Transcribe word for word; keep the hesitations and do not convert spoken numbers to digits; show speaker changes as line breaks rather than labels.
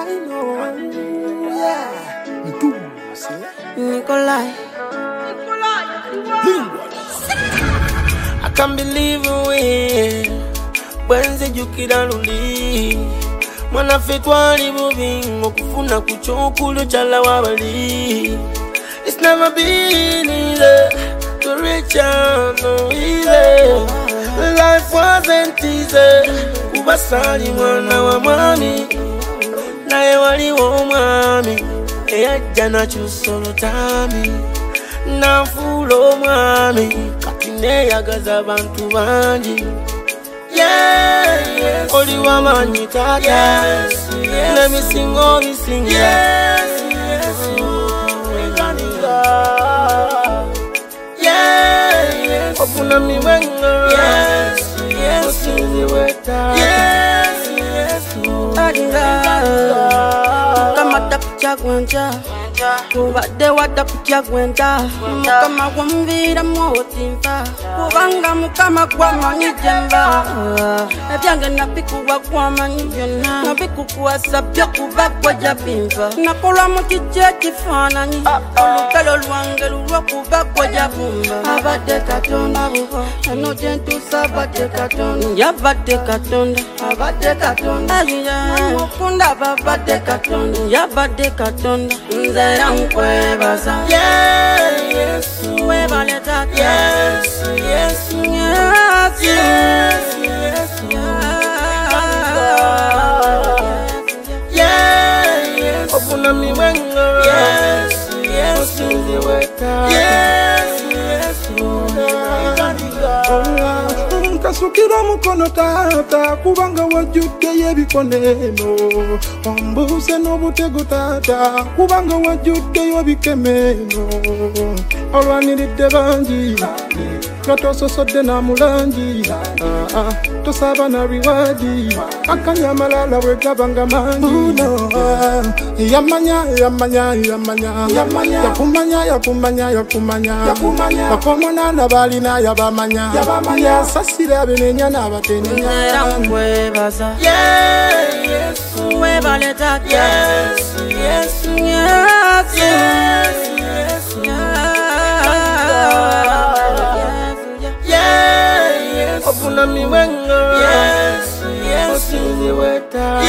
I know. Yeah. Do see.
Nikolai. I can't believe it. Bwenze jukira luli. Mwana fetwali bubingo kufuna kuchokulu chala wabali. It's never been easy to reach out, no easy. Life wasn't easy. Kubasali mwana wa mami. Naye wali wo mami. Eya jana chusolo tami. Nafulo mami. Katine yagaza bantu banji. Yeah, yes. Only woman you got. Yes, yes. Let me sing, oh, me sing. Yes, yes. Yeah, yes. Open up me window. Yes, yes. Yes, yes. Kama takucha gwanja, kubade watakucha gwanja. Kama wamvira motimba, kubanga mukama kwa manijemba. Ebyange napikuwa kwa manijona, napikuwa sabya kubakwa jabimba. Nakola mukije kifananyi, olukalo lwange lulwa kubakwa jabumba. Abade katonda bubo, eno jentu sabade katonda. Yabade katonda, abade katonda. Mukunda babade katonda, yabade katonda. Nzera nkwebaza. Yeah, yes. Webale tata. Yes, yes. Yes, yes. Yes, yeah, yes. Open up me window. Yes, yes. Yes, yes.
Kasukira mukono tata kubanga wajute yebikoneno ombuse no butego tata kubanga wajute yobikemeno olwaniridde banji katososodde na mulanji ah ah tosaba na riwadi akanyamalala wegabanga manji yamanya yamanya yamanya yakumanya yakumanya yakumanya bakomona na balina yabamanya yabamanya sasira benenya na batenenya
nkwebaza. Yeah, yes. Webale tata. Yes, yes. Yes, yes. Yes, yes. Open up me window. Yes, yes.